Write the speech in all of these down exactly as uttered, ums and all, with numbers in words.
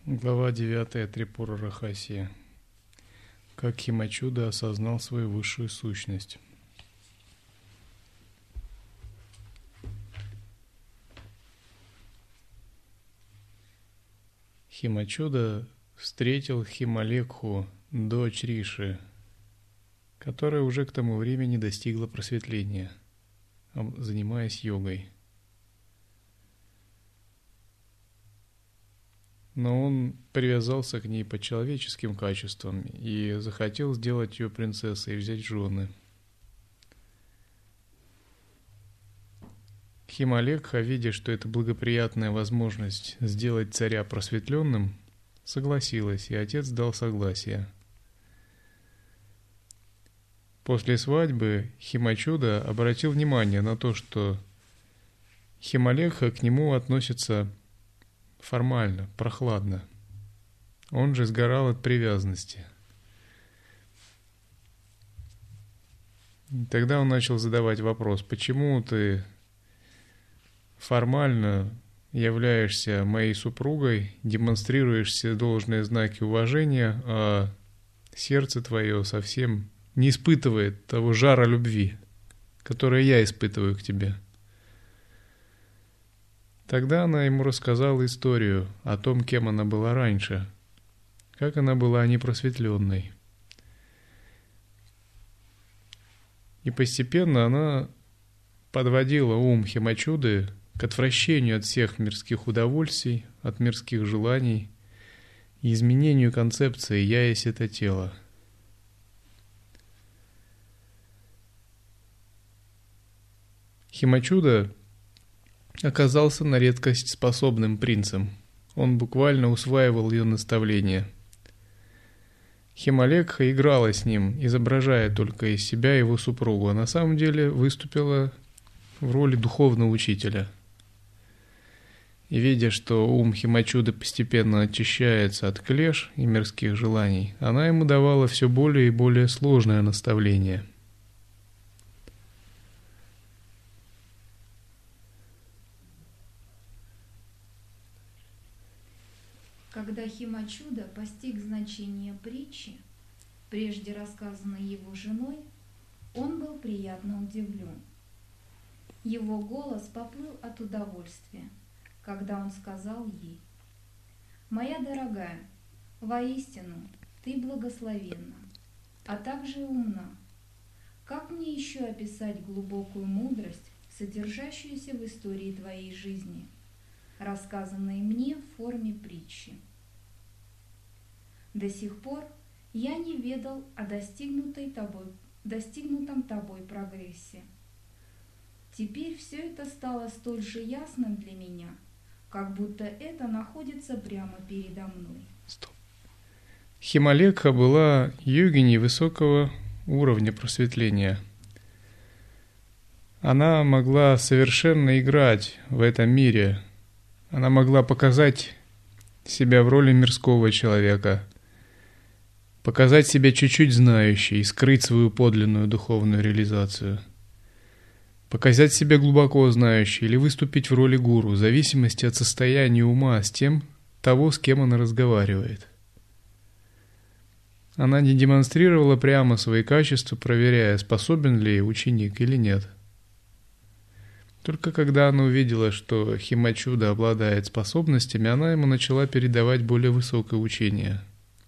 Глава девятая Трипура Рахасия. Как Химачуда осознал свою высшую сущность. Химачуда встретил Хималекху, дочь Риши, которая уже к тому времени достигла просветления, занимаясь йогой. Но он привязался к ней по человеческим качествам и захотел сделать ее принцессой и взять в жены. Хималекха, видя, что это благоприятная возможность сделать царя просветленным, согласилась, и отец дал согласие. После свадьбы Химачуда обратил внимание на то, что Хималекха к нему относится формально, прохладно. Он же сгорал от привязанности. Тогда он начал задавать вопрос: почему ты формально являешься моей супругой, демонстрируешь все должные знаки уважения, а сердце твое совсем не испытывает того жара любви, который я испытываю к тебе? Тогда она ему рассказала историю о том, кем она была раньше, как она была непросветленной. И постепенно она подводила ум Химачуды к отвращению от всех мирских удовольствий, от мирских желаний и изменению концепции «я есть это тело». Химачуда оказался на редкость способным принцем. Он буквально усваивал ее наставления. Хималекха играла с ним, изображая только из себя его супругу, а на самом деле выступила в роли духовного учителя. И видя, что ум Химачуды постепенно очищается от клеш и мирских желаний, она ему давала все более и более сложное наставление. Когда Химачуда постиг значение притчи, прежде рассказанной его женой, он был приятно удивлен. Его голос поплыл от удовольствия, когда он сказал ей: «Моя дорогая, воистину ты благословенна, а также умна. Как мне еще описать глубокую мудрость, содержащуюся в истории твоей жизни, рассказанной мне в форме притчи? До сих пор я не ведал о достигнутой тобой, достигнутом тобой прогрессе. Теперь все это стало столь же ясным для меня, как будто это находится прямо передо мной». Стоп. Хималекха была йогиней высокого уровня просветления. Она могла совершенно играть в этом мире. Она могла показать себя в роли мирского человека, показать себя чуть-чуть знающей и скрыть свою подлинную духовную реализацию, показать себя глубоко знающей или выступить в роли гуру, в зависимости от состояния ума с тем, того, с кем она разговаривает. Она не демонстрировала прямо свои качества, проверяя, способен ли ученик или нет. Только когда она увидела, что Химачуда обладает способностями, она ему начала передавать более высокое учение.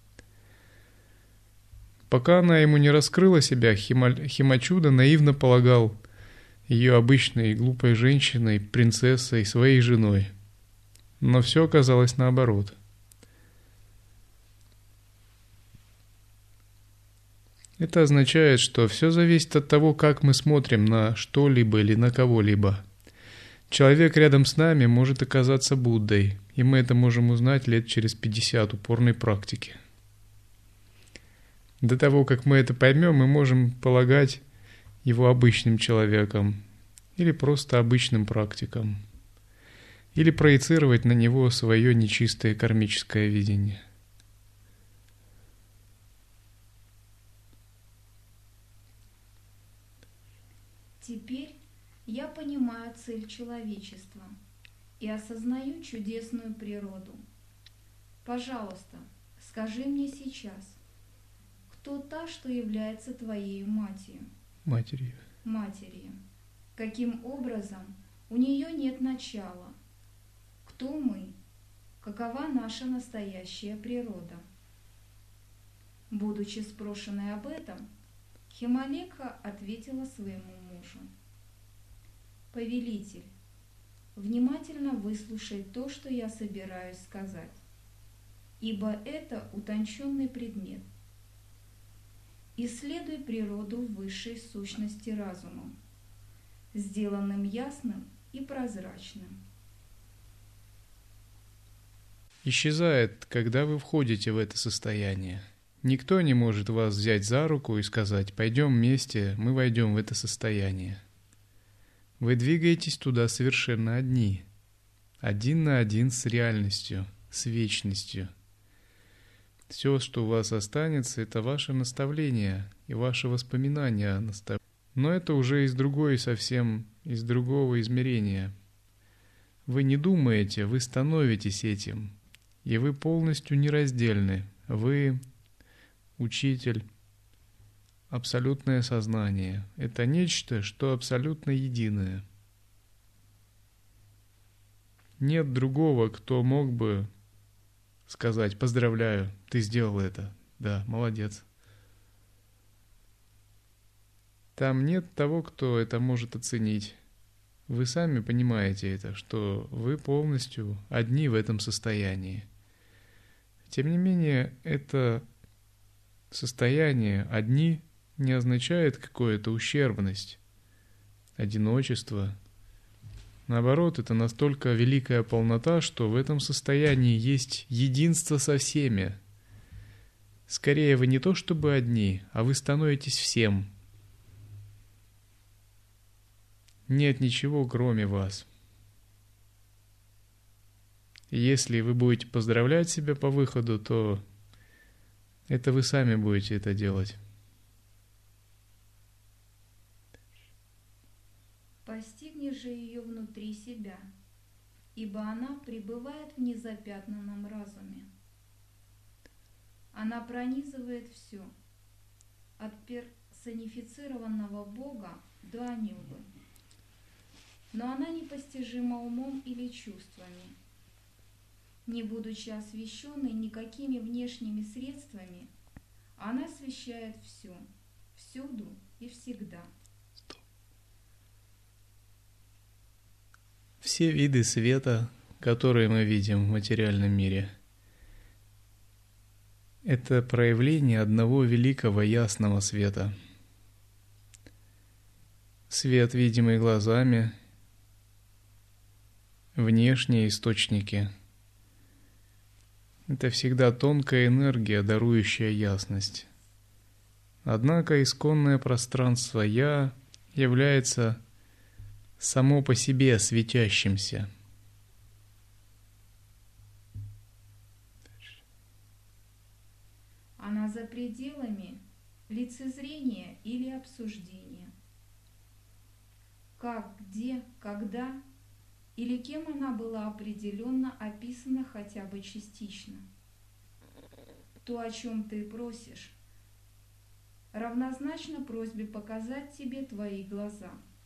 Пока она ему не раскрыла себя, Хима... Химачуда наивно полагал ее обычной глупой женщиной, принцессой, своей женой. Но все оказалось наоборот. Это означает, что все зависит от того, как мы смотрим на что-либо или на кого-либо. Человек рядом с нами может оказаться Буддой, и мы это можем узнать лет через пятьдесят упорной практики. До того, как мы это поймем, мы можем полагать его обычным человеком или просто обычным практиком, или проецировать на него свое нечистое кармическое видение. Теперь я понимаю цель человечества и осознаю чудесную природу. Пожалуйста, скажи мне сейчас, кто та, что является твоей матерью? Матерью. Матерью. Каким образом у нее нет начала? Кто мы? Какова наша настоящая природа? Будучи спрошенной об этом, Хималекха ответила своему мужу: «Повелитель, внимательно выслушай то, что я собираюсь сказать, ибо это утонченный предмет. Исследуй природу высшей сущности разумом, сделанным ясным и прозрачным. Исчезает, когда вы входите в это состояние. Никто не может вас взять за руку и сказать: «Пойдем вместе, мы войдем в это состояние». Вы двигаетесь туда совершенно одни, один на один с реальностью, с вечностью. Все, что у вас останется, это ваше наставление и ваши воспоминания о наставлении. Но это уже из другой совсем, из другого измерения. Вы не думаете, вы становитесь этим, и вы полностью нераздельны. Вы учитель, абсолютное сознание. Это нечто, что абсолютно единое. Нет другого, кто мог бы сказать: «Поздравляю, ты сделал это. Да, молодец». Там нет того, кто это может оценить. Вы сами понимаете это, что вы полностью одни в этом состоянии. Тем не менее, это состояние «одни» не означает какую-то ущербность, одиночество. Наоборот, это настолько великая полнота, что в этом состоянии есть единство со всеми. Скорее, вы не то чтобы одни, а вы становитесь всем. Нет ничего, кроме вас. И если вы будете поздравлять себя по выходу, то это вы сами будете это делать. Постигни же ее внутри себя, ибо она пребывает в незапятнанном разуме. Она пронизывает все, от персонифицированного Бога до Анюбы. Но она непостижима умом или чувствами. Не будучи освещенной никакими внешними средствами, она освещает все, всюду и всегда. Все виды света, которые мы видим в материальном мире, это проявление одного великого ясного света. Свет, видимый глазами, внешние источники — это всегда тонкая энергия, дарующая ясность. Однако исконное пространство «Я» является само по себе светящимся. Она за пределами лицезрения или обсуждения. Как, где, когда или кем она была определенно описана хотя бы частично. То, о чем ты просишь, равнозначно просьбе показать тебе твои глаза.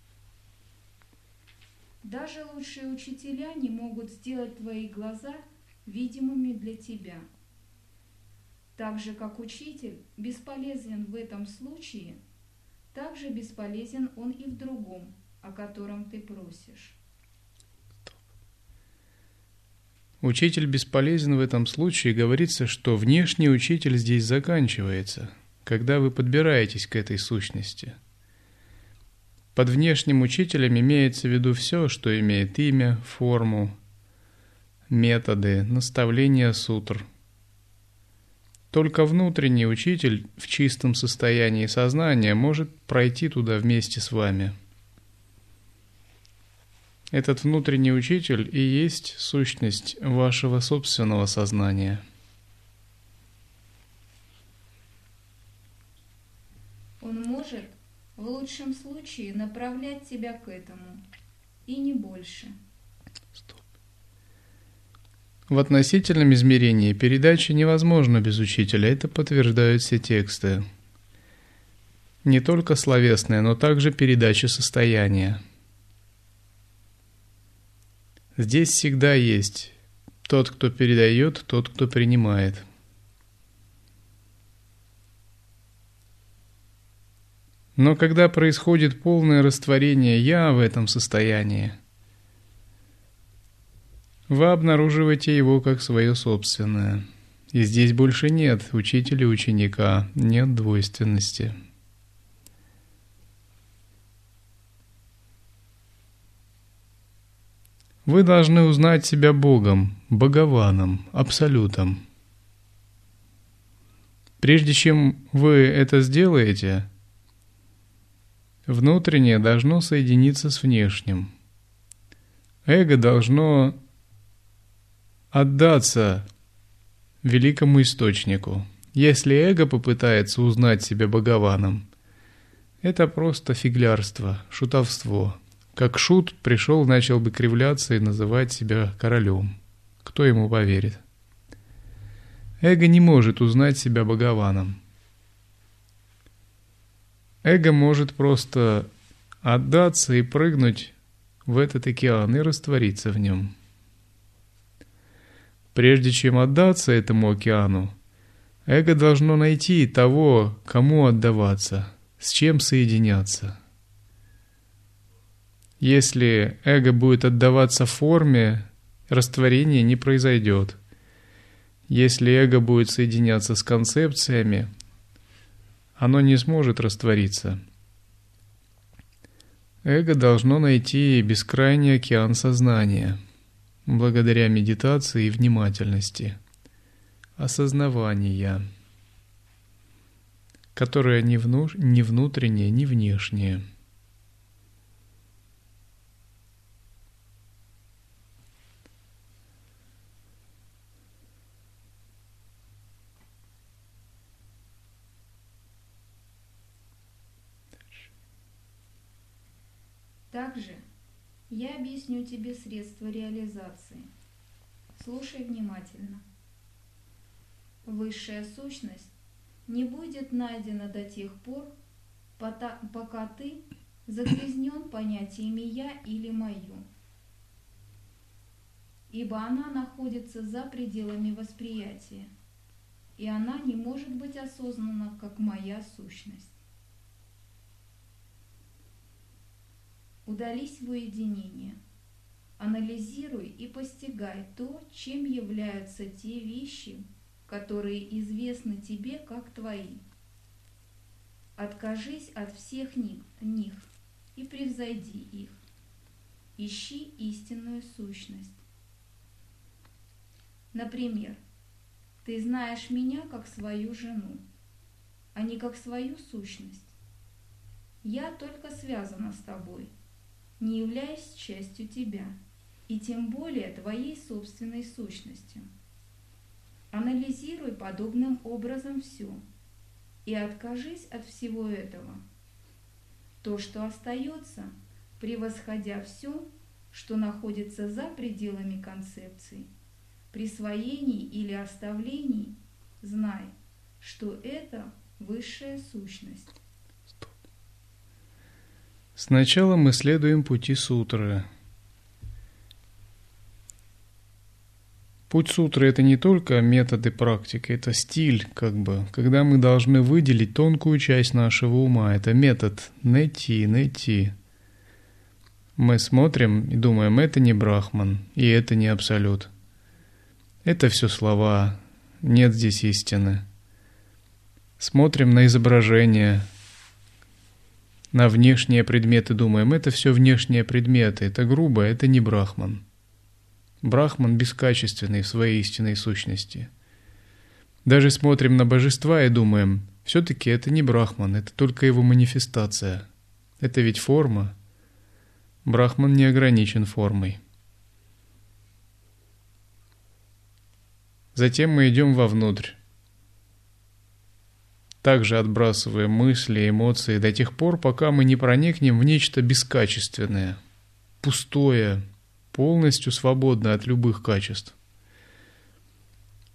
Даже лучшие учителя не могут сделать твои глаза видимыми для тебя. Так же, как учитель бесполезен в этом случае, так же бесполезен он и в другом, о котором ты просишь. Учитель бесполезен в этом случае, говорится, что внешний учитель здесь заканчивается, когда вы подбираетесь к этой сущности. Под внешним учителем имеется в виду все, что имеет имя, форму, методы, наставления сутр. Только внутренний учитель в чистом состоянии сознания может пройти туда вместе с вами. Этот внутренний учитель и есть сущность вашего собственного сознания. Он может в лучшем случае направлять тебя к этому, и не больше. Стоп. В относительном измерении передача невозможна без учителя, это подтверждают все тексты. Не только словесная, но также передача состояния. Здесь всегда есть тот, кто передает, тот, кто принимает. Но когда происходит полное растворение «я» в этом состоянии, вы обнаруживаете его как свое собственное. И здесь больше нет учителя и ученика, нет двойственности. Вы должны узнать себя Богом, Бхагаваном, Абсолютом. Прежде чем вы это сделаете, внутреннее должно соединиться с внешним. Эго должно отдаться великому источнику. Если эго попытается узнать себя Бхагаваном, это просто фиглярство, шутовство. Как шут пришел, начал бы кривляться и называть себя королем. Кто ему поверит? Эго не может узнать себя Бхагаваном. Эго может просто отдаться и прыгнуть в этот океан и раствориться в нем. Прежде чем отдаться этому океану, эго должно найти того, кому отдаваться, с чем соединяться. Если эго будет отдаваться форме, растворение не произойдет. Если эго будет соединяться с концепциями, оно не сможет раствориться. Эго должно найти бескрайний океан сознания, благодаря медитации и внимательности, осознавания, которое не, вну... не внутреннее, не внешнее. Также я объясню тебе средства реализации. Слушай внимательно. Высшая сущность не будет найдена до тех пор, пока ты загрязнен понятиями «я» или «моё», ибо она находится за пределами восприятия, и она не может быть осознана как моя сущность. Удались в уединение, анализируй и постигай то, чем являются те вещи, которые известны тебе как твои. Откажись от всех них и превзойди их. Ищи истинную сущность. Например, ты знаешь меня как свою жену, а не как свою сущность. Я только связана с тобой, не являясь частью тебя, и тем более твоей собственной сущностью. Анализируй подобным образом все и откажись от всего этого. То, что остается, превосходя все, что находится за пределами концепции, присвоений или оставлений, знай, что это высшая сущность. Сначала мы следуем пути сутры. Путь сутры — это не только методы практики, это стиль, как бы, когда мы должны выделить тонкую часть нашего ума. Это метод найти, найти. Мы смотрим и думаем, это не Брахман, и это не Абсолют. Это все слова, нет здесь истины. Смотрим на изображение, на внешние предметы, думаем, это все внешние предметы, это грубо, это не Брахман. Брахман бескачественный в своей истинной сущности. Даже смотрим на божества и думаем, все-таки это не Брахман, это только его манифестация. Это ведь форма. Брахман не ограничен формой. Затем мы идем вовнутрь. Также отбрасываем мысли, эмоции до тех пор, пока мы не проникнем в нечто бескачественное, пустое, полностью свободное от любых качеств.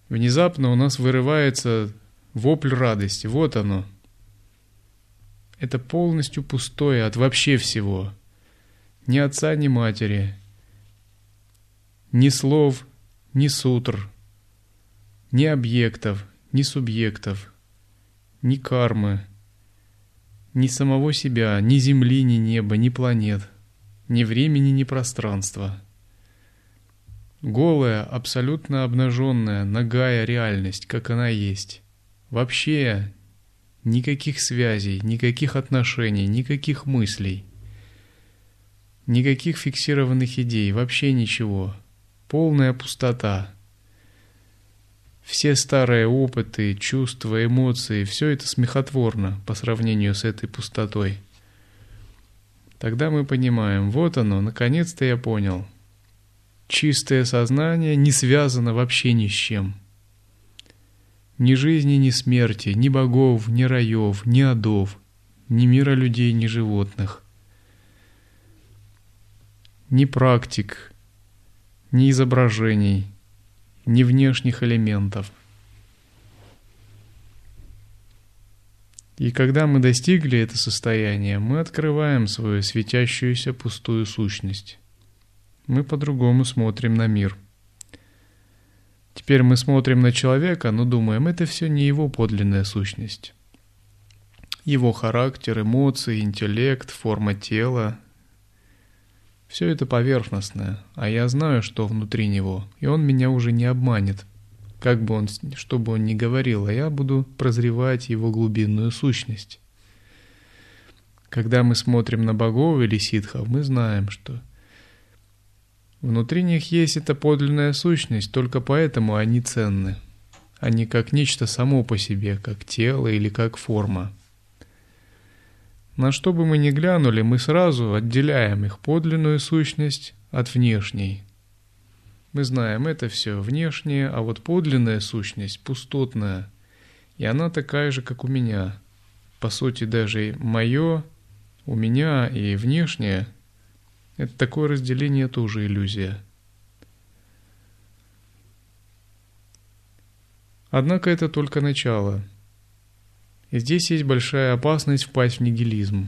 внезапно у нас вырывается вопль радости. Вот оно. Это полностью пустое от вообще всего. Ни отца, ни матери, ни слов, ни сутр, ни объектов, ни субъектов, ни кармы, ни самого себя, ни земли, ни неба, ни планет, ни времени, ни пространства. Голая, абсолютно обнаженная, нагая реальность, как она есть. Вообще никаких связей, никаких отношений, никаких мыслей, никаких фиксированных идей, вообще ничего. Полная пустота. Все старые опыты, чувства, эмоции, все это смехотворно по сравнению с этой пустотой. Тогда мы понимаем, вот оно, наконец-то я понял. Чистое сознание не связано вообще ни с чем. Ни жизни, ни смерти, ни богов, ни раев, ни адов, ни мира людей, ни животных. Ни практик, ни изображений, ни внешних элементов. И когда мы достигли это состояние, мы открываем свою светящуюся пустую сущность. Мы по-другому смотрим на мир. Теперь мы смотрим на человека, но думаем, это все не его подлинная сущность. Его характер, эмоции, интеллект, форма тела — все это поверхностное, а я знаю, что внутри него, и он меня уже не обманет. Как бы он, что бы он ни говорил, а я буду прозревать его глубинную сущность. Когда мы смотрим на богов или ситхов, мы знаем, что внутри них есть эта подлинная сущность, только поэтому они ценны. Они как нечто само по себе, как тело или как форма. На что бы мы ни глянули, мы сразу отделяем их подлинную сущность от внешней. Мы знаем, это все внешнее, а вот подлинная сущность пустотная, и она такая же, как у меня. По сути, даже мое, у меня и внешнее — это такое разделение тоже иллюзия. Однако это только начало. И здесь есть большая опасность впасть в нигилизм.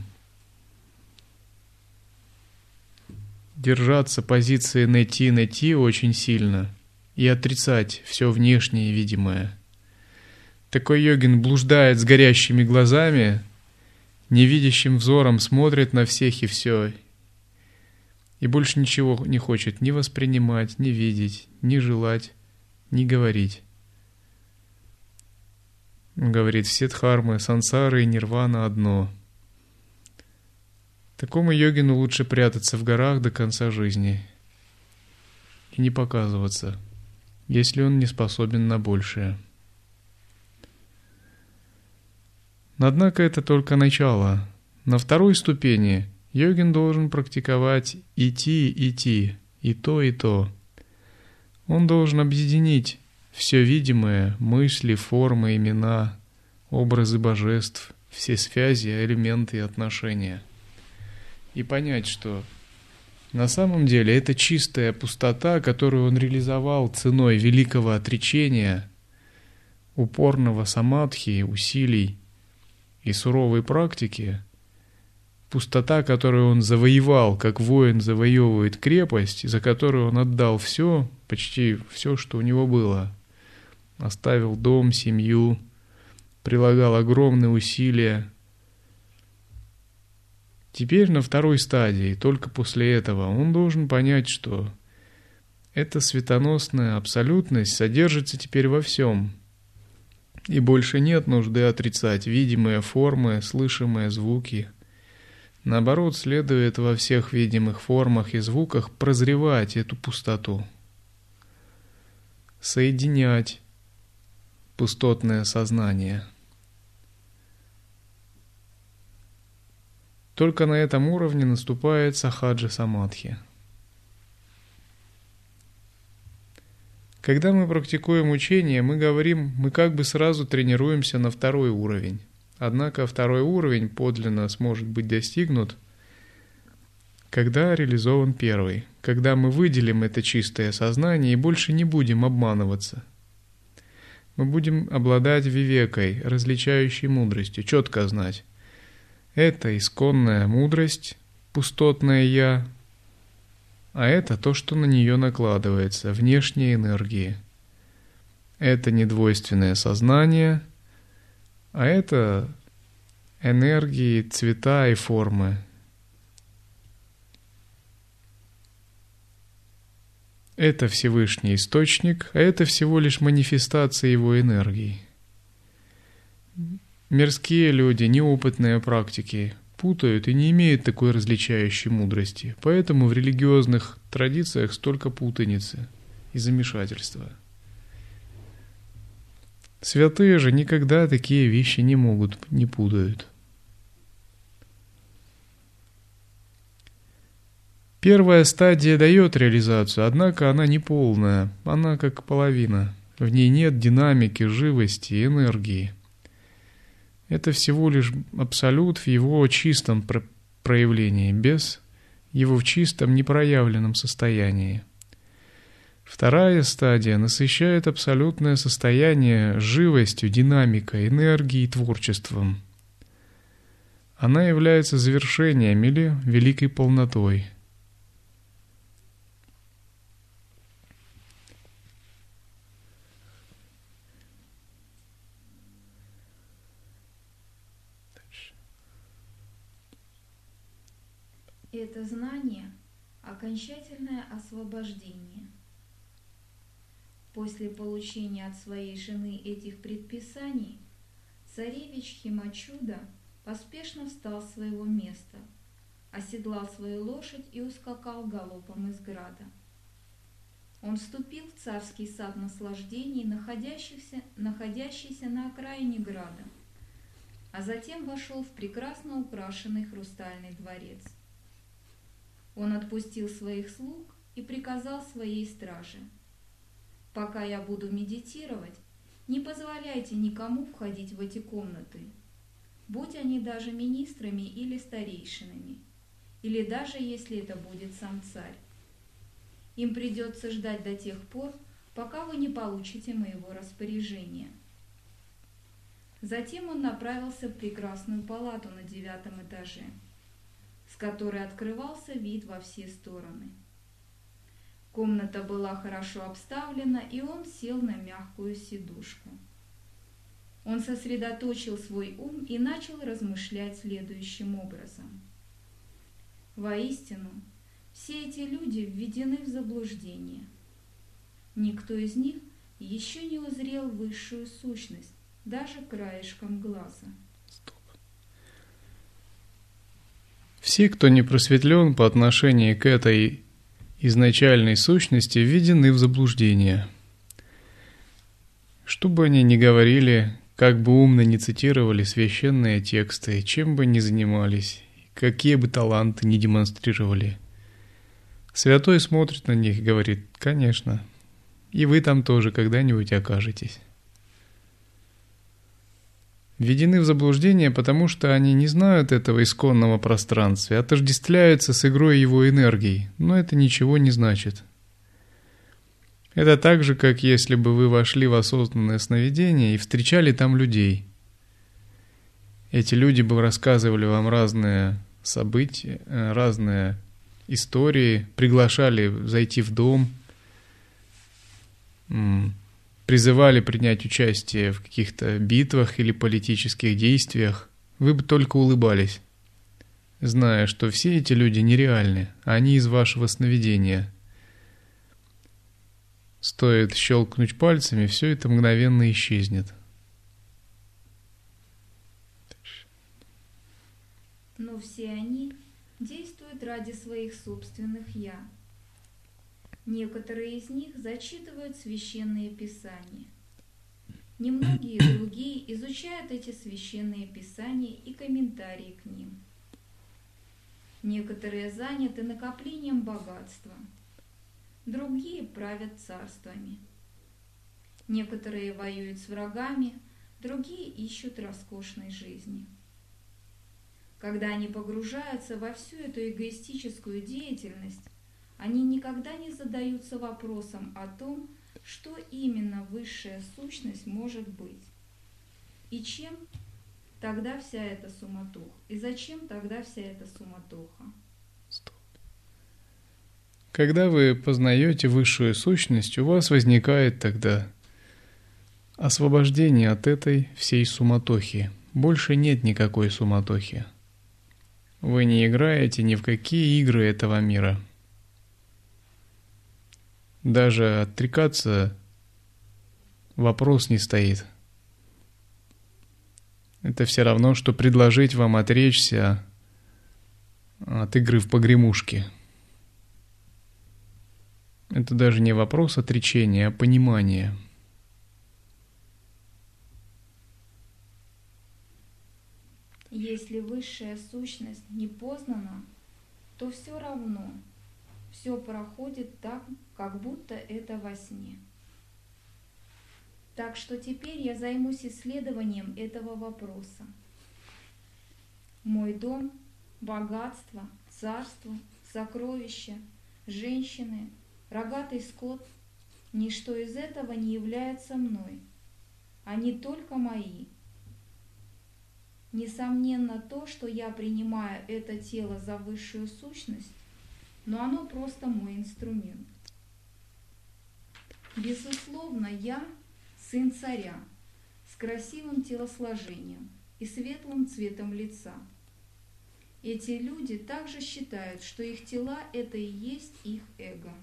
Держаться позиции найти-найти очень сильно и отрицать все внешнее и видимое. Такой йогин блуждает с горящими глазами, невидящим взором смотрит на всех и все, и больше ничего не хочет ни воспринимать, ни видеть, ни желать, ни говорить. Он говорит, все дхармы, сансары и нирвана одно. Такому йогину лучше прятаться в горах до конца жизни и не показываться, если он не способен на большее. Однако это только начало. На второй ступени йогин должен практиковать идти, идти, и то, и то. Он должен объединить все видимое, мысли, формы, имена, образы божеств, все связи, элементы и отношения. И понять, что на самом деле это чистая пустота, которую он реализовал ценой великого отречения, упорного самадхи, усилий и суровой практики, пустота, которую он завоевал, как воин завоевывает крепость, за которую он отдал все, почти все, что у него было. Оставил дом, семью, прилагал огромные усилия. Теперь на второй стадии, только после этого, он должен понять, что эта светоносная абсолютность содержится теперь во всем. И больше нет нужды отрицать видимые формы, слышимые звуки. Наоборот, следует во всех видимых формах и звуках прозревать эту пустоту, соединять пустотное сознание. Только на этом уровне наступает сахаджа самадхи. Когда мы практикуем учение, мы говорим, мы как бы сразу тренируемся на второй уровень. Однако второй уровень подлинно сможет быть достигнут, когда реализован первый, когда мы выделим это чистое сознание и больше не будем обманываться. мы будем обладать вивекой, различающей мудростью, четко знать. Это исконная мудрость, пустотное «я», а это то, что на нее накладывается, внешние энергии. Это недвойственное сознание, а это энергии, цвета и формы. Это Всевышний Источник, а это всего лишь манифестация его энергии. Мирские люди, неопытные практики, путают и не имеют такой различающей мудрости, поэтому в религиозных традициях столько путаницы и замешательства. Святые же никогда такие вещи не могут, не путают. Первая стадия дает реализацию, однако она не полная, она как половина. В ней нет динамики, живости и энергии. Это всего лишь абсолют в его чистом про- проявлении, без его в чистом непроявленном состоянии. Вторая стадия насыщает абсолютное состояние живостью, динамикой, энергией и творчеством. Она является завершением или великой полнотой. Это знание – окончательное освобождение. После получения от своей жены этих предписаний, царевич Химачуда поспешно встал с своего места, оседлал свою лошадь и ускакал галопом из града. Он вступил в царский сад наслаждений, находящийся, находящийся на окраине града, а затем вошел в прекрасно украшенный хрустальный дворец. Он отпустил своих слуг и приказал своей страже: «Пока я буду медитировать, не позволяйте никому входить в эти комнаты, будь они даже министрами или старейшинами, или даже если это будет сам царь. Им придется ждать до тех пор, пока вы не получите моего распоряжения». Затем он направился в прекрасную палату на девятом этаже, с которой открывался вид во все стороны. Комната была хорошо обставлена, и он сел на мягкую сидушку. Он сосредоточил свой ум и начал размышлять следующим образом. Воистину, все эти люди введены в заблуждение. Никто из них еще не узрел высшую сущность, даже краешком глаза. Все, кто не просветлен по отношению к этой изначальной сущности, введены в заблуждение. Что бы они ни говорили, как бы умно ни цитировали священные тексты, чем бы ни занимались, какие бы таланты ни демонстрировали, святой смотрит на них и говорит: «Конечно, и вы там тоже когда-нибудь окажетесь». Введены в заблуждение, потому что они не знают этого исконного пространства, отождествляются с игрой его энергий, но это ничего не значит. Это так же, как если бы вы вошли в осознанное сновидение и встречали там людей. Эти люди бы рассказывали вам разные события, разные истории, приглашали зайти в дом, призывали принять участие в каких-то битвах или политических действиях, вы бы только улыбались, зная, что все эти люди нереальны, а они из вашего сновидения. Стоит щелкнуть пальцами, все это мгновенно исчезнет. Но все они действуют ради своих собственных «я». Некоторые из них зачитывают священные писания. Немногие другие изучают эти священные писания и комментарии к ним. Некоторые заняты накоплением богатства, другие правят царствами. Некоторые воюют с врагами, другие ищут роскошной жизни. Когда они погружаются во всю эту эгоистическую деятельность, они никогда не задаются вопросом о том, что именно высшая сущность может быть? И чем тогда вся эта суматоха? И зачем тогда вся эта суматоха? Когда вы познаете высшую сущность, у вас возникает тогда освобождение от этой всей суматохи. Больше нет никакой суматохи. Вы не играете ни в какие игры этого мира. Даже отрекаться вопрос не стоит. Это все равно, что предложить вам отречься от игры в погремушки. Это даже не вопрос отречения, а понимания. Если высшая сущность не познана, то все равно все проходит так, как будто это во сне. Так что теперь я займусь исследованием этого вопроса. Мой дом, богатство, царство, сокровища, женщины, рогатый скот – ничто из этого не является мной. Они только мои. Несомненно то, что я принимаю это тело за высшую сущность, но оно просто мой инструмент. Безусловно, я сын царя с красивым телосложением и светлым цветом лица. Эти люди также считают, что их тела – это и есть их эго.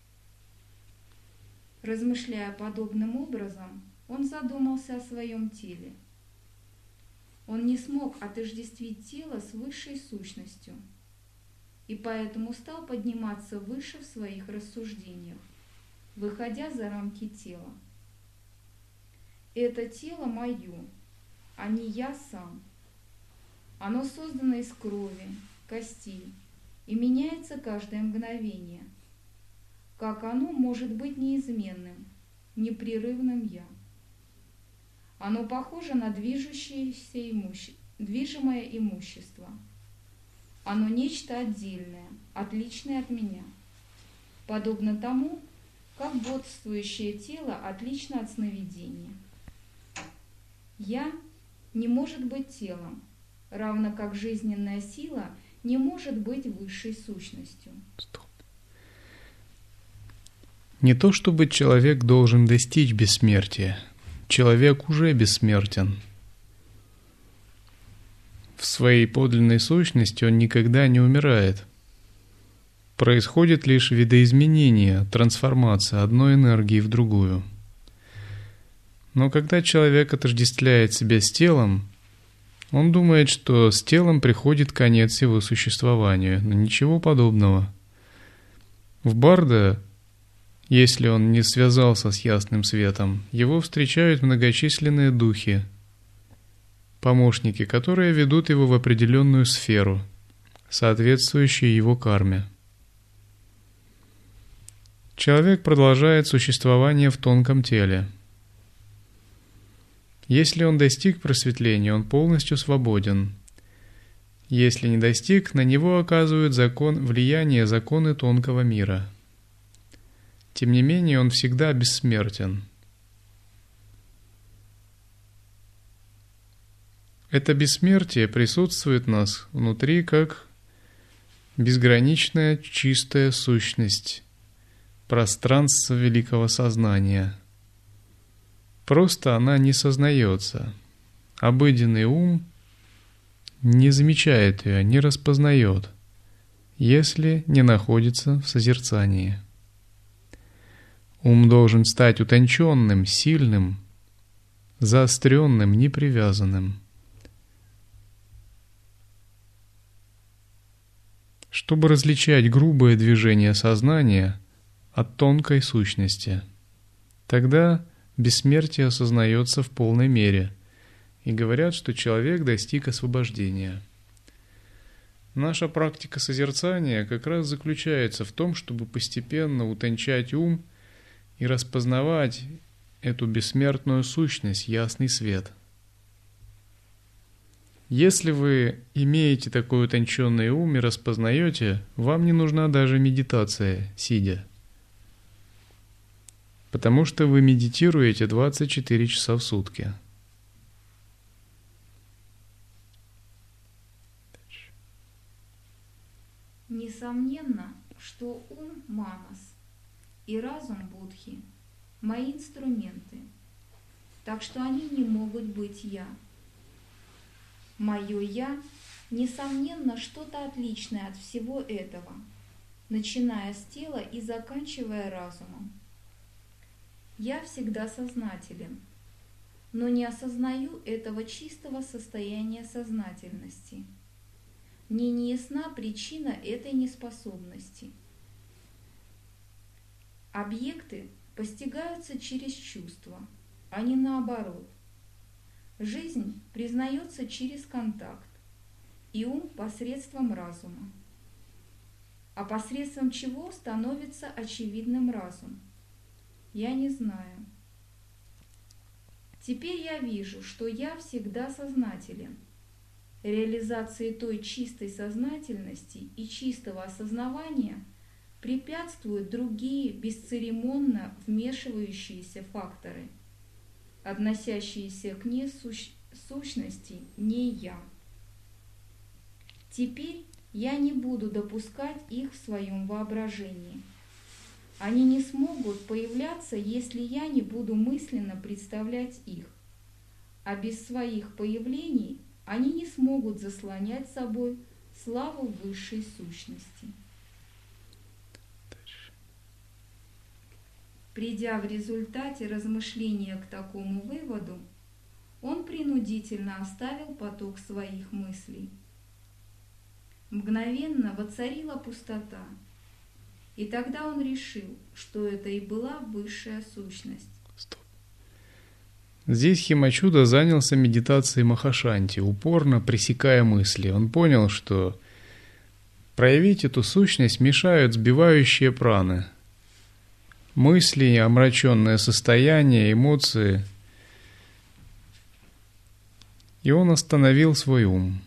Размышляя подобным образом, он задумался о своем теле. Он не смог отождествить тело с высшей сущностью, и поэтому стал подниматься выше в своих рассуждениях, выходя за рамки тела. Это тело мое, а не я сам. Оно создано из крови, костей и меняется каждое мгновение. Как оно может быть неизменным, непрерывным я? Оно похоже на движущееся имуще... движимое имущество. Оно нечто отдельное, отличное от меня, подобно тому, как бодрствующее тело отлично от сновидения. Я не может быть телом, равно как жизненная сила не может быть высшей сущностью. Стоп. Не то чтобы человек должен достичь бессмертия. Человек уже бессмертен. В своей подлинной сущности он никогда не умирает. Происходит лишь видоизменение, трансформация одной энергии в другую. Но когда человек отождествляет себя с телом, он думает, что с телом приходит конец его существованию, но ничего подобного. В Барда, если он не связался с ясным светом, его встречают многочисленные духи, помощники, которые ведут его в определенную сферу, соответствующую его карме. Человек продолжает существование в тонком теле. Если он достиг просветления, он полностью свободен. Если не достиг, на него оказывают закон, влияние законы тонкого мира. Тем не менее, он всегда бессмертен. Это бессмертие присутствует в нас внутри как безграничная чистая сущность, пространство великого сознания. Просто она не сознается. Обыденный ум не замечает ее, не распознает, если не находится в созерцании. Ум должен стать утонченным, сильным, заостренным, непривязанным. Чтобы различать грубое движение сознания от тонкой сущности. Тогда бессмертие осознается в полной мере, и говорят, что человек достиг освобождения. Наша практика созерцания как раз заключается в том, чтобы постепенно утончать ум и распознавать эту бессмертную сущность, ясный свет. Если вы имеете такой утонченный ум и распознаете, вам не нужна даже медитация, сидя. Потому что вы медитируете двадцать четыре часа в сутки. Несомненно, что ум Манас и разум Будхи – мои инструменты, так что они не могут быть «я». Мое «я» – несомненно что-то отличное от всего этого, начиная с тела и заканчивая разумом. Я всегда сознателен, но не осознаю этого чистого состояния сознательности. Мне не ясна причина этой неспособности. Объекты постигаются через чувства, а не наоборот. Жизнь признается через контакт, и ум посредством разума. А посредством чего становится очевидным разум? Я не знаю. Теперь я вижу, что я всегда сознателен. Реализации той чистой сознательности и чистого осознавания препятствуют другие бесцеремонно вмешивающиеся факторы, относящиеся к несущ... сущности не я. Теперь я не буду допускать их в своем воображении. Они не смогут появляться, если я не буду мысленно представлять их, а без своих появлений они не смогут заслонять собой славу высшей сущности. Придя в результате размышления к такому выводу, он принудительно оставил поток своих мыслей. Мгновенно воцарила пустота, и тогда он решил, что это и была высшая сущность. Здесь Химачуда занялся медитацией Махашанти, упорно пресекая мысли. Он понял, что проявить эту сущность мешают сбивающие праны. Мысли, омраченное состояние, эмоции. И он остановил свой ум.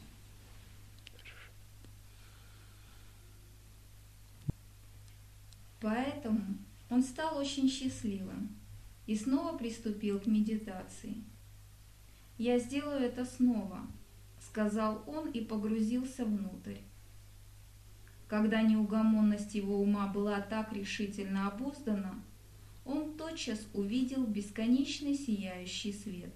Поэтому он стал очень счастливым и снова приступил к медитации. «Я сделаю это снова», — сказал он и погрузился внутрь. Когда неугомонность его ума была так решительно обуздана, он тотчас увидел бесконечный сияющий свет.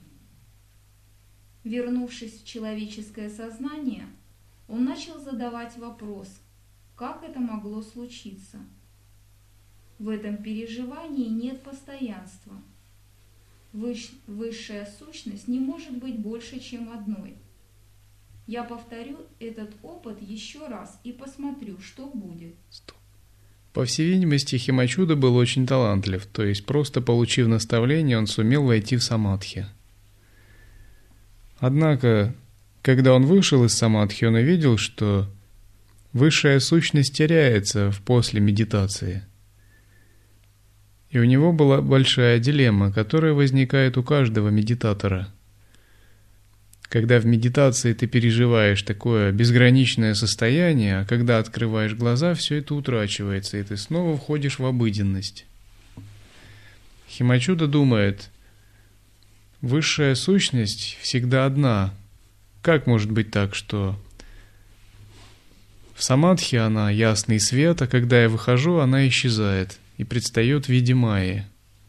Вернувшись в человеческое сознание, он начал задавать вопрос, как это могло случиться. В этом переживании нет постоянства. Выш... Высшая сущность не может быть больше, чем одной. Я повторю этот опыт еще раз и посмотрю, что будет. По всей видимости, Химачуда был очень талантлив, то есть просто получив наставление, он сумел войти в самадхи. Однако, когда он вышел из самадхи, он увидел, что высшая сущность теряется в после медитации. И у него была большая дилемма, которая возникает у каждого медитатора. Когда в медитации ты переживаешь такое безграничное состояние, а когда открываешь глаза, все это утрачивается, и ты снова входишь в обыденность. Химачуда думает, высшая сущность всегда одна. Как может быть так, что в самадхи она ясный свет, а когда я выхожу, она исчезает и предстает в виде майи?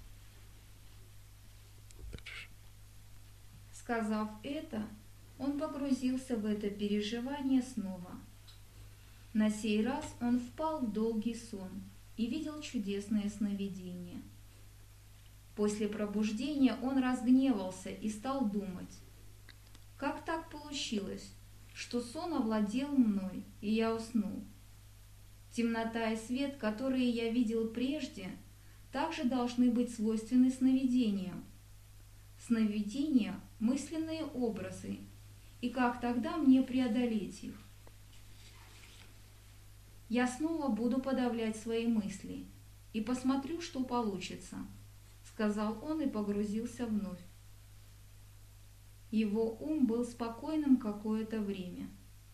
Сказав это, он погрузился в это переживание снова. На сей раз он впал в долгий сон и видел чудесное сновидение. После пробуждения он разгневался и стал думать, как так получилось, что сон овладел мной, и я уснул. Темнота и свет, которые я видел прежде, также должны быть свойственны сновидениям. Сновидения – мысленные образы, и как тогда мне преодолеть их? Я снова буду подавлять свои мысли и посмотрю, что получится, сказал он и погрузился вновь. Его ум был спокойным какое-то время.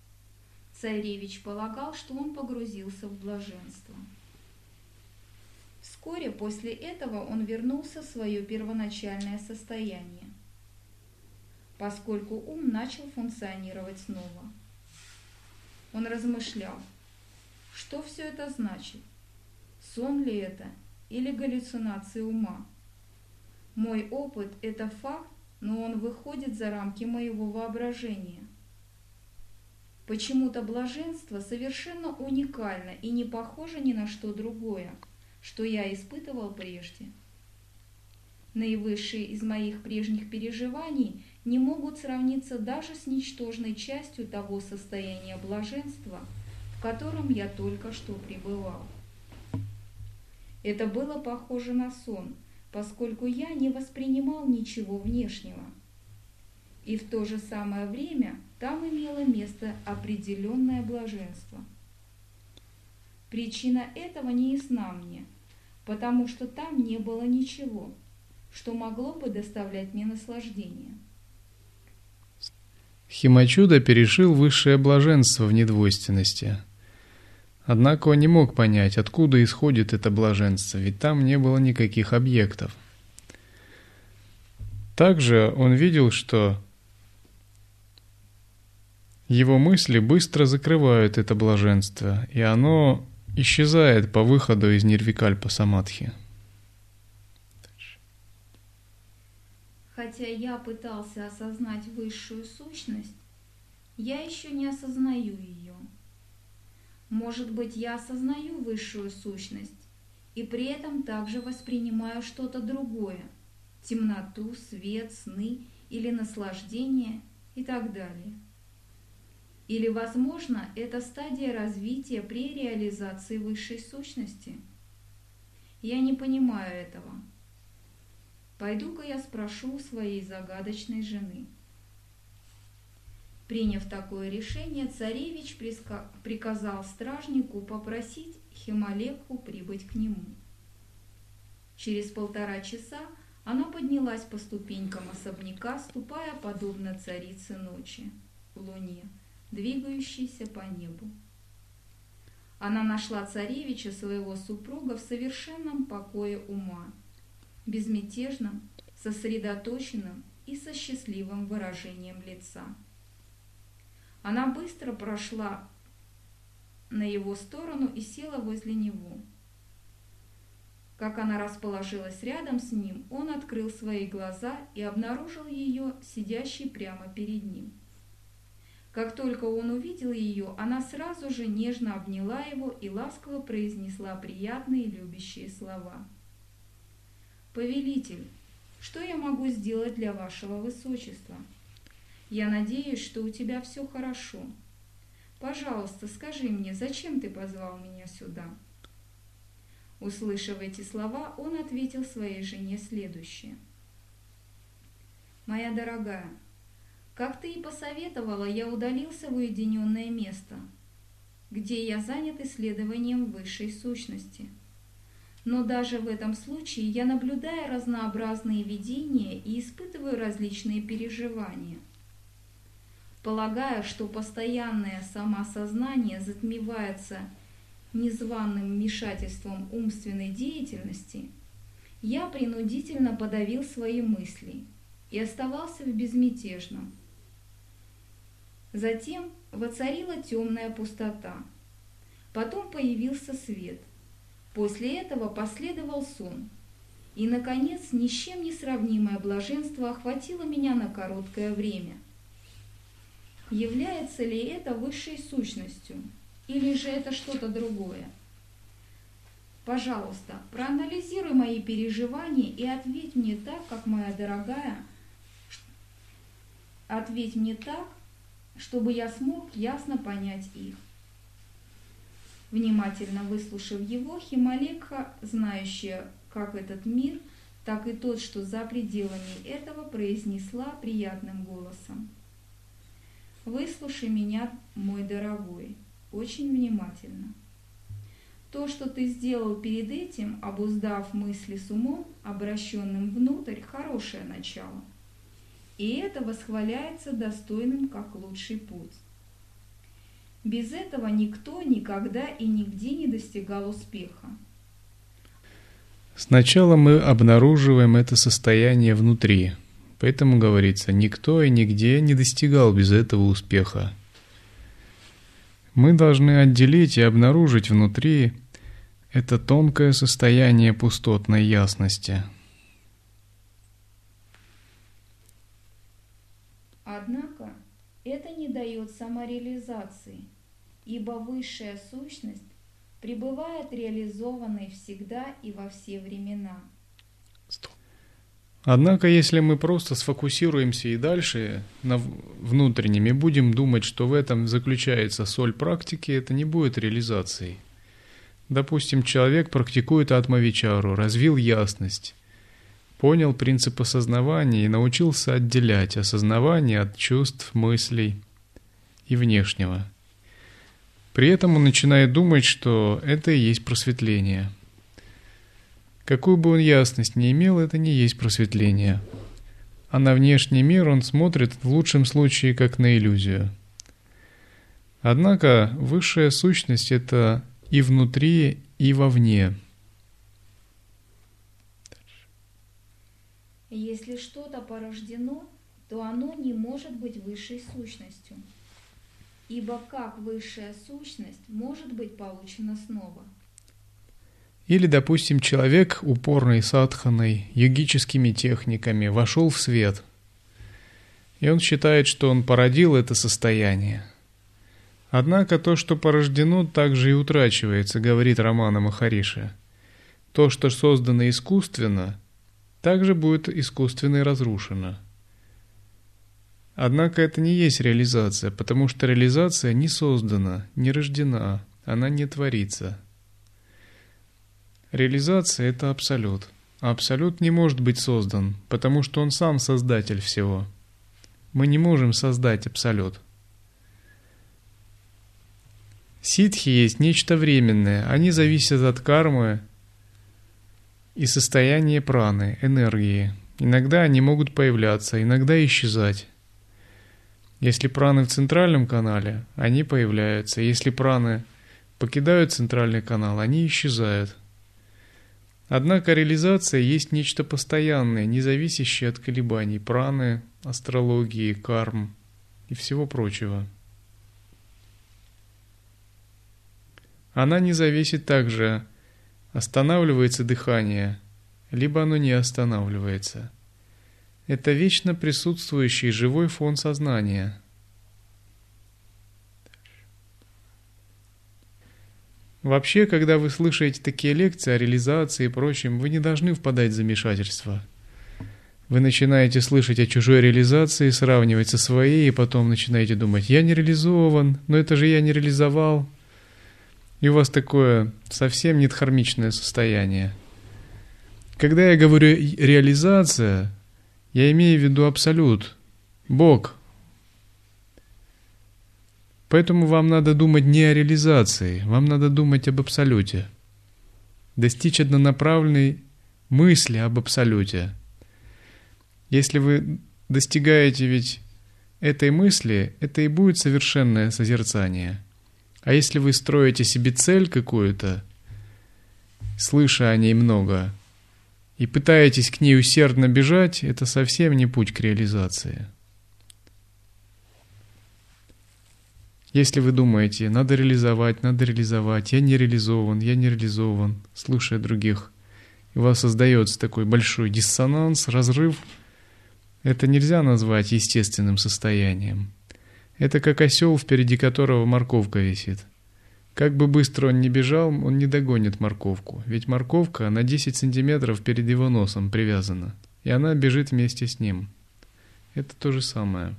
Царевич полагал, что он погрузился в блаженство. Вскоре после этого он вернулся в свое первоначальное состояние, поскольку ум начал функционировать снова. Он размышлял, что все это значит, сон ли это или галлюцинации ума. Мой опыт – это факт, но он выходит за рамки моего воображения. Почему-то блаженство совершенно уникально и не похоже ни на что другое, что я испытывал прежде. Наивысшие из моих прежних переживаний не могут сравниться даже с ничтожной частью того состояния блаженства, в котором я только что пребывал. Это было похоже на сон, поскольку я не воспринимал ничего внешнего. И в то же самое время там имело место определенное блаженство. Причина этого не ясна мне, потому что там не было ничего, что могло бы доставлять мне наслаждение. Химачуда пережил высшее блаженство в недвойственности. Однако он не мог понять, откуда исходит это блаженство, ведь там не было никаких объектов. Также он видел, что его мысли быстро закрывают это блаженство, и оно исчезает по выходу из нирвикальпа самадхи. Хотя я пытался осознать высшую сущность, я еще не осознаю ее. Может быть, я осознаю высшую сущность и при этом также воспринимаю что-то другое – темноту, свет, сны или наслаждение и так далее. Или, возможно, это стадия развития при реализации высшей сущности. Я не понимаю этого. Пойду-ка я спрошу у своей загадочной жены. Приняв такое решение, царевич приказал стражнику попросить Хималекху прибыть к нему. Через полтора часа она поднялась по ступенькам особняка, ступая подобно царице ночи, луне, двигающейся по небу. Она нашла царевича, своего супруга, в совершенном покое ума, безмятежном, сосредоточенном и со счастливым выражением лица. Она быстро прошла на его сторону и села возле него. Как она расположилась рядом с ним, он открыл свои глаза и обнаружил ее, сидящей прямо перед ним. Как только он увидел ее, она сразу же нежно обняла его и ласково произнесла приятные любящие слова. «Повелитель, что я могу сделать для вашего высочества? Я надеюсь, что у тебя все хорошо. Пожалуйста, скажи мне, зачем ты позвал меня сюда?» Услышав эти слова, он ответил своей жене следующее. «Моя дорогая, как ты и посоветовала, я удалился в уединенное место, где я занят исследованием высшей сущности. Но даже в этом случае я наблюдаю разнообразные видения и испытываю различные переживания. Полагая, что постоянное самоосознание затмевается незваным вмешательством умственной деятельности, я принудительно подавил свои мысли и оставался в безмятежном. Затем воцарила темная пустота. Потом появился свет. После этого последовал сон. И, наконец, ни с чем не сравнимое блаженство охватило меня на короткое время. Является ли это высшей сущностью? Или же это что-то другое? Пожалуйста, проанализируй мои переживания и ответь мне так, как моя дорогая, ответь мне так, чтобы я смог ясно понять их. Внимательно выслушав его, Хималекха, знающая как этот мир, так и тот, что за пределами этого, произнесла приятным голосом: «Выслушай меня, мой дорогой, очень внимательно. То, что ты сделал перед этим, обуздав мысли с умом, обращенным внутрь, хорошее начало. И это восхваляется достойным как лучший путь. Без этого никто никогда и нигде не достигал успеха. Сначала мы обнаруживаем это состояние внутри. Поэтому говорится, никто и нигде не достигал без этого успеха. Мы должны отделить и обнаружить внутри это тонкое состояние пустотной ясности. Однако это не дает самореализации, ибо высшая сущность пребывает реализованной всегда и во все времена. Однако, если мы просто сфокусируемся и дальше на внутреннем и будем думать, что в этом заключается соль практики, это не будет реализацией. Допустим, человек практикует атмавичару, развил ясность, понял принцип осознавания и научился отделять осознавание от чувств, мыслей и внешнего. При этом он начинает думать, что это и есть просветление. Какую бы он ясность ни имел, это не есть просветление. А на внешний мир он смотрит в лучшем случае как на иллюзию. Однако высшая сущность – это и внутри, и вовне. Если что-то порождено, то оно не может быть высшей сущностью. Ибо как высшая сущность может быть получена снова? Или, допустим, человек, упорный садханой, йогическими техниками, вошел в свет, и он считает, что он породил это состояние. Однако то, что порождено, также и утрачивается, говорит Рамана Махариши. То, что создано искусственно, также будет искусственно и разрушено. Однако это не есть реализация, потому что реализация не создана, не рождена, она не творится. Реализация – это абсолют. А абсолют не может быть создан, потому что он сам создатель всего. Мы не можем создать абсолют. Ситхи есть нечто временное, они зависят от кармы и состояния праны, энергии. Иногда они могут появляться, иногда исчезать. Если праны в центральном канале, они появляются. Если праны покидают центральный канал, они исчезают. Однако реализация есть нечто постоянное, не зависящее от колебаний праны, астрологии, карм и всего прочего. Она не зависит также, останавливается дыхание, либо оно не останавливается. Это вечно присутствующий живой фон сознания. Вообще, когда вы слышите такие лекции о реализации и прочем, вы не должны впадать в замешательство. Вы начинаете слышать о чужой реализации, сравнивать со своей, и потом начинаете думать, я не реализован, но это же я не реализовал. И у вас такое совсем недхармичное состояние. Когда я говорю реализация, я имею в виду абсолют, Бог. Поэтому вам надо думать не о реализации, вам надо думать об абсолюте. Достичь однонаправленной мысли об абсолюте. Если вы достигаете ведь этой мысли, это и будет совершенное созерцание. А если вы строите себе цель какую-то, слыша о ней много, и пытаетесь к ней усердно бежать, это совсем не путь к реализации. Если вы думаете, надо реализовать, надо реализовать, я не реализован, я не реализован, слушая других, и у вас создается такой большой диссонанс, разрыв, это нельзя назвать естественным состоянием. Это как осел, впереди которого морковка висит. Как бы быстро он ни бежал, он не догонит морковку, ведь морковка на десять сантиметров перед его носом привязана, и она бежит вместе с ним. Это то же самое.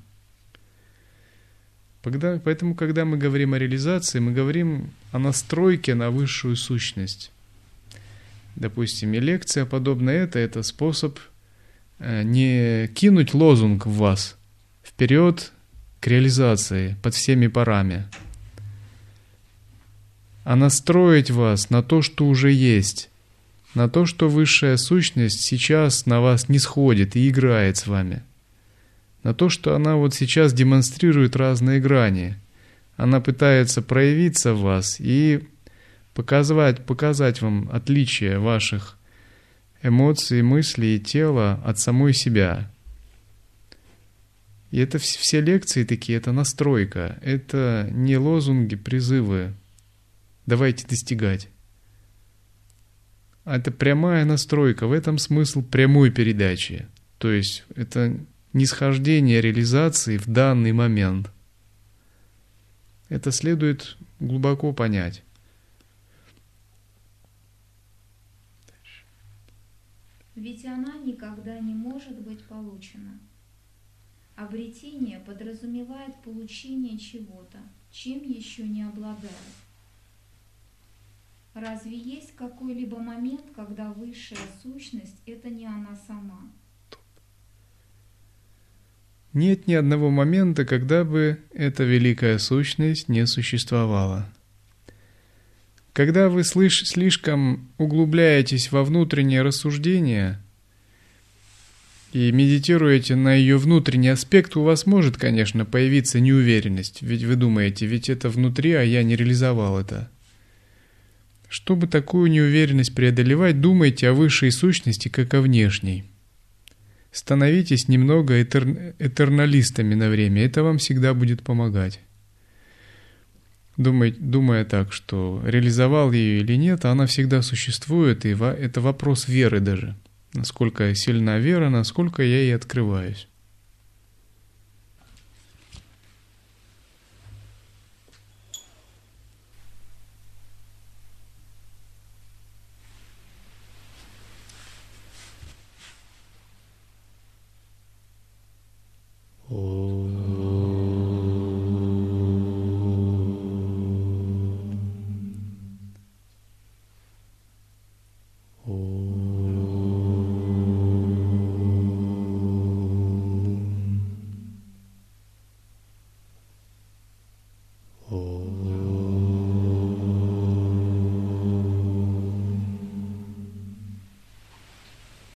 Когда, поэтому, когда мы говорим о реализации, мы говорим о настройке на высшую сущность. Допустим, и лекция, подобная это, это способ не кинуть лозунг в вас вперед к реализации под всеми парами, а настроить вас на то, что уже есть, на то, что высшая сущность сейчас на вас не сходит и играет с вами, на то, что она вот сейчас демонстрирует разные грани. Она пытается проявиться в вас и показать, показать вам отличие ваших эмоции, мысли и тело от самой себя. И это все лекции такие, это настройка, это не лозунги, призывы. Давайте достигать. А это прямая настройка, в этом смысл прямой передачи. То есть это нисхождение реализации в данный момент. Это следует глубоко понять. Ведь она никогда не может быть получена. Обретение подразумевает получение чего-то, чем еще не обладает. Разве есть какой-либо момент, когда высшая сущность – это не она сама? Нет ни одного момента, когда бы эта великая сущность не существовала. Когда вы слыш- слишком углубляетесь во внутреннее рассуждение и медитируете на ее внутренний аспект, у вас может, конечно, появиться неуверенность, ведь вы думаете, ведь это внутри, а я не реализовал это. Чтобы такую неуверенность преодолевать, думайте о высшей сущности, как о внешней. Становитесь немного этер... этерналистами на время, это вам всегда будет помогать. Думай, думая так, что реализовал ее или нет, она всегда существует, и это вопрос веры даже. Насколько сильна вера, насколько я ей открываюсь.